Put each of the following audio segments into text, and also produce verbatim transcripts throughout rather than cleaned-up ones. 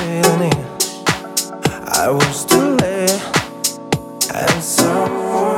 feeling it. I was too late, and so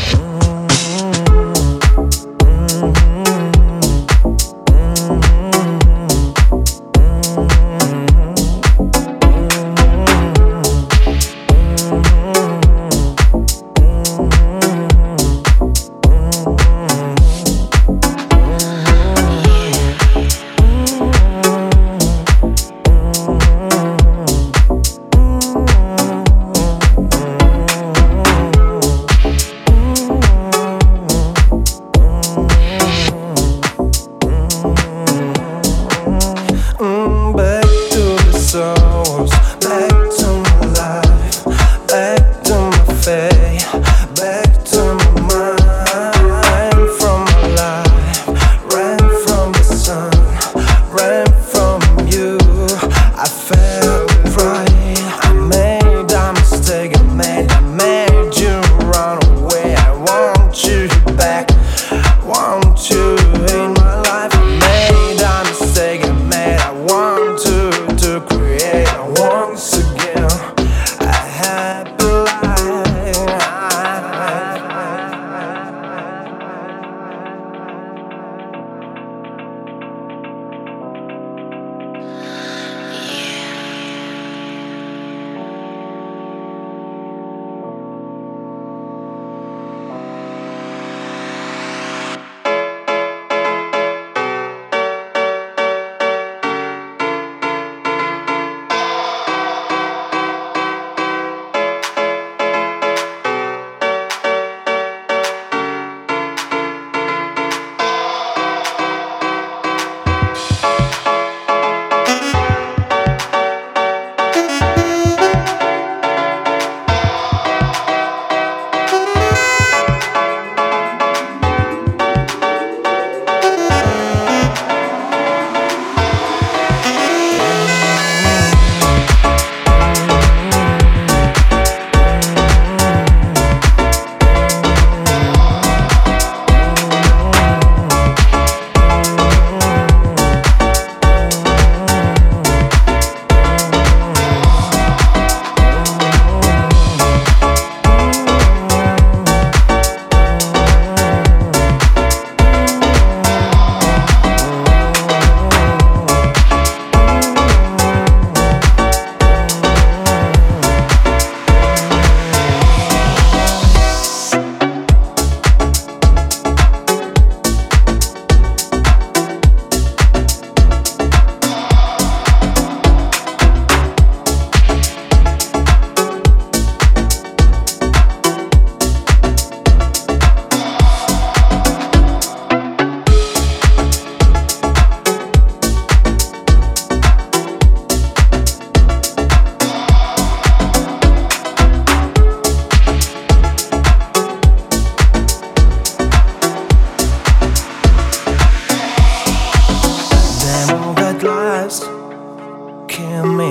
kill me.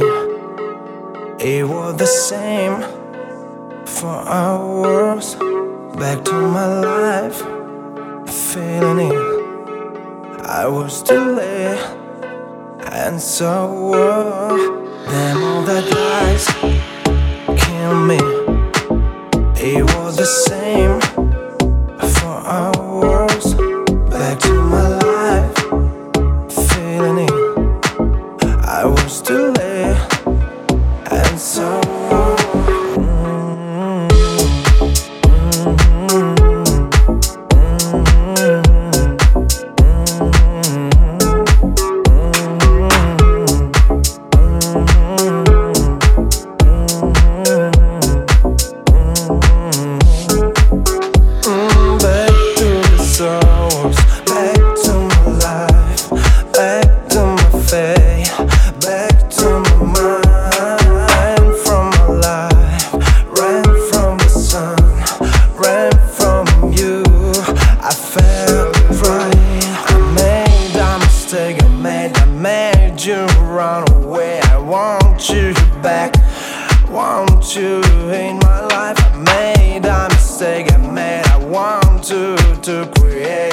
It was the same for hours. Back to my life, feeling it. I was too late, and so were them all that lies kill me. It was the same for hours. Back to my life, feeling it. I was too late, and so run away. I want you back, want you in my life. I made a mistake, I made, I want to, to create